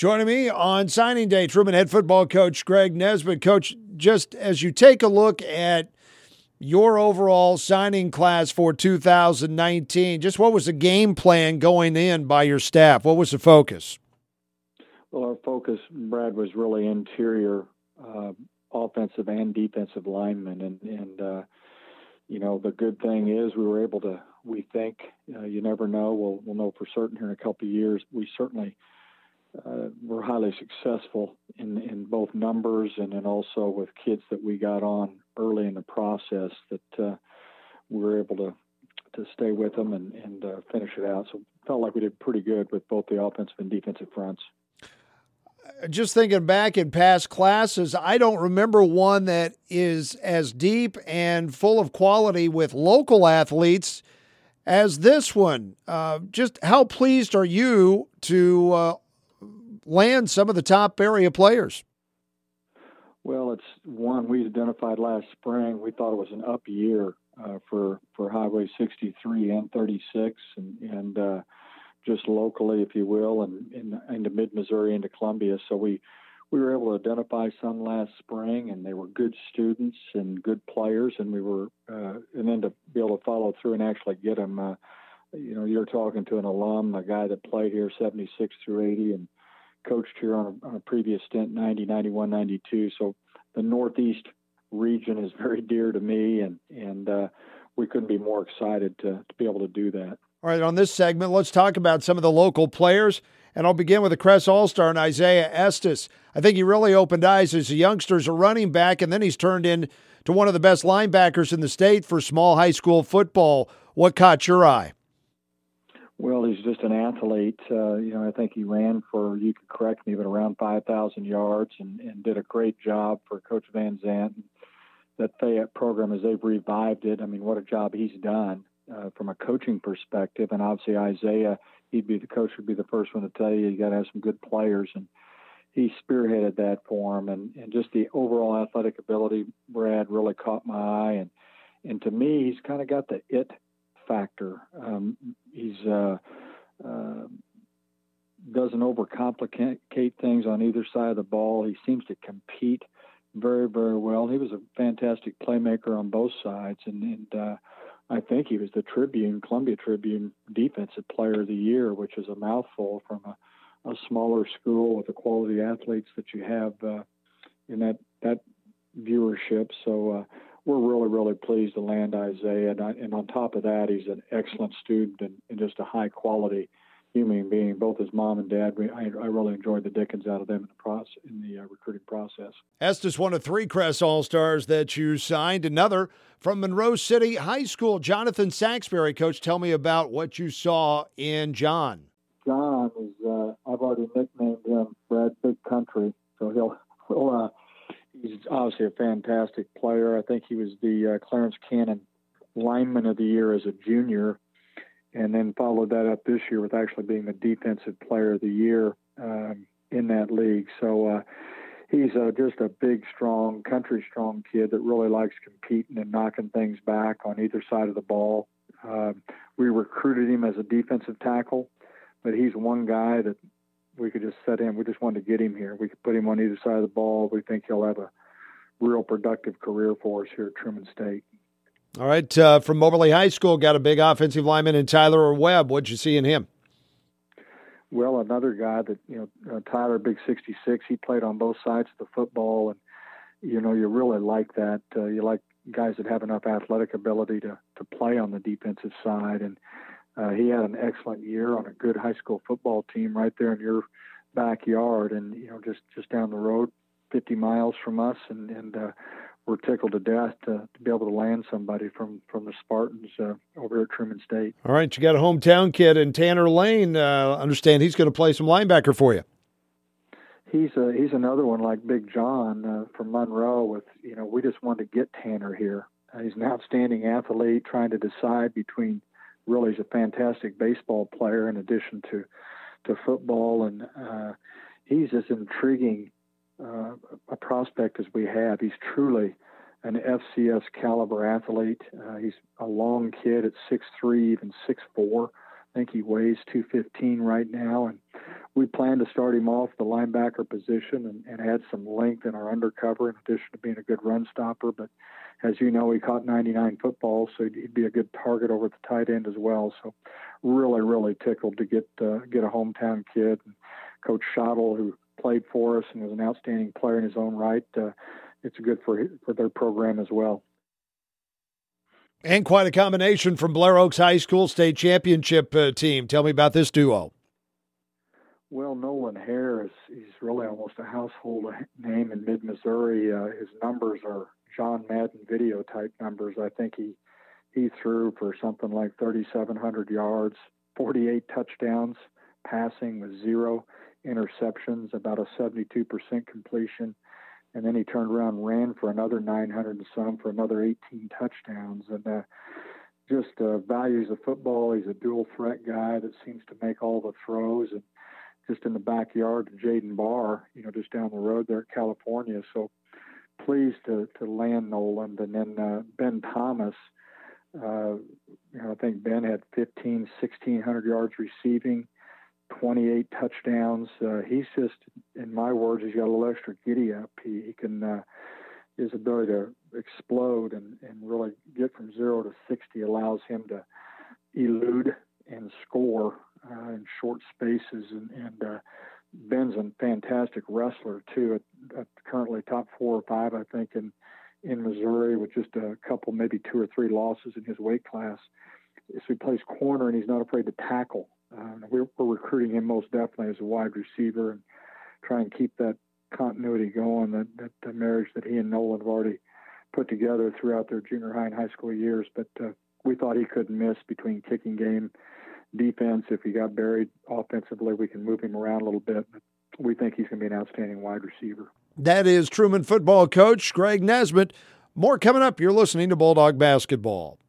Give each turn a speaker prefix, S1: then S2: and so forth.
S1: Joining me on signing day, Truman head football coach Greg Nesbitt. Coach, just as you take a look at your overall signing class for 2019, just what was the game plan going in by your staff? What was the focus?
S2: Well, our focus, Brad, was really interior offensive and defensive linemen. And the good thing is we were able to, we think, you never know, we'll know for certain here in a couple of years, we certainly were highly successful in both numbers and then also with kids that we got on early in the process that we were able to stay with them and finish it out. So it felt like we did pretty good with both the offensive and defensive fronts.
S1: Just thinking back in past classes, I don't remember one that is as deep and full of quality with local athletes as this one. Just how pleased are you to land some of the top area players?
S2: Well, it's one we identified last spring. We thought it was an up year for Highway 63 and 36 and just locally, if you will, and into mid-Missouri, into Columbia. So we were able to identify some last spring, and they were good students and good players, and we were, and then to be able to follow through and actually get them, you're talking to an alum, a guy that played here 76 through 80 and coached here on a previous stint, 90, 91, 92. So the Northeast region is very dear to me, and we couldn't be more excited to be able to do that.
S1: All right, on this segment, let's talk about some of the local players, and I'll begin with the Crest All-Star and Isaiah Estes. I think he really opened eyes as a youngster, as a running back, and then he's turned into one of the best linebackers in the state for small high school football. What caught your eye?
S2: Well, he's just an athlete. I think he ran for, you could correct me, but around 5,000 yards and did a great job for Coach Van Zandt. That Fayette program, as they've revived it, I mean, what a job he's done from a coaching perspective. And obviously Isaiah, would be the first one to tell you got to have some good players. And he spearheaded that for him. And just the overall athletic ability, Brad, really caught my eye. And to me, he's kind of got the it factor. He's doesn't overcomplicate things on either side of the ball. He seems to compete very, very well. He was a fantastic playmaker on both sides, and I think he was the Columbia Tribune Defensive Player of the Year, which is a mouthful from a smaller school with the quality athletes that you have in that viewership. So we're really, really pleased to land Isaiah. And on top of that, he's an excellent student and just a high-quality human being. Both his mom and dad, I really enjoyed the dickens out of them in the recruiting process.
S1: Estes, one of 3 Crest All-Stars that you signed. Another from Monroe City High School, Jonathan Saxberry. Coach, tell me about what you saw in John.
S2: John is, I've already nicknamed him Brad Big Country, so he's obviously a fantastic player. I think he was the Clarence Cannon Lineman of the Year as a junior, and then followed that up this year with actually being the Defensive Player of the Year in that league. So he's just a big, strong, country-strong kid that really likes competing and knocking things back on either side of the ball. We recruited him as a defensive tackle, but he's one guy that we could just set him. We just wanted to get him here. We could put him on either side of the ball. We think he'll have a real productive career for us here at Truman State.
S1: All right, from Moberly High School, got a big offensive lineman in Tyler Webb. What'd you see in him?
S2: Well, another guy that, Tyler, big 66, he played on both sides of the football, and, you really like that. You like guys that have enough athletic ability to play on the defensive side, and he had an excellent year on a good high school football team right there in your backyard, and, just down the road, 50 miles from us, and we're tickled to death to be able to land somebody from the Spartans over at Truman State.
S1: All right, you got a hometown kid in Tanner Lane. Understand he's going to play some linebacker for you.
S2: He's another one like Big John from Monroe. We just wanted to get Tanner here. He's an outstanding athlete, trying to decide between. Really, he's a fantastic baseball player in addition to football, and he's as intriguing a prospect as we have. He's truly an FCS caliber athlete. He's a long kid at 6'3", even 6'4". I think he weighs 215 right now, and we plan to start him off the linebacker position and add some length in our undercover in addition to being a good run stopper. But as you know, he caught 99 footballs, so he'd be a good target over at the tight end as well. So really, really tickled to get a hometown kid. And Coach Schottel, who played for us and was an outstanding player in his own right, it's good for their program as well.
S1: And quite a combination from Blair Oaks High School state championship team. Tell me about this duo.
S2: Well, Nolan Hare he's really almost a household name in mid-Missouri. His numbers are John Madden video type numbers. I think he threw for something like 3,700 yards, 48 touchdowns, passing with 0 interceptions, about a 72% completion. And then he turned around and ran for another 900 and some for another 18 touchdowns. And just values of football. He's a dual threat guy that seems to make all the throws. And just in the backyard of Jaden Barr, just down the road there at California. So pleased to land Nolan. And then Ben Thomas, I think Ben had 1,600 yards receiving, 28 touchdowns. He's just, in my words, he's got a little extra giddy up. He can, his ability to explode and really get from 0 to 60 allows him to elude and score in short spaces. And Ben's a fantastic wrestler too. Currently top 4 or 5, I think, in Missouri, with just a couple, maybe 2 or 3 losses in his weight class. So he plays corner and he's not afraid to tackle. We're recruiting him most definitely as a wide receiver and try and keep that continuity going, that marriage that he and Nolan have already put together throughout their junior high and high school years. But we thought he couldn't miss between kicking game, defense. If he got buried offensively, we can move him around a little bit. But we think he's going to be an outstanding wide receiver.
S1: That is Truman football coach Greg Nesbitt. More coming up. You're listening to Bulldog Basketball.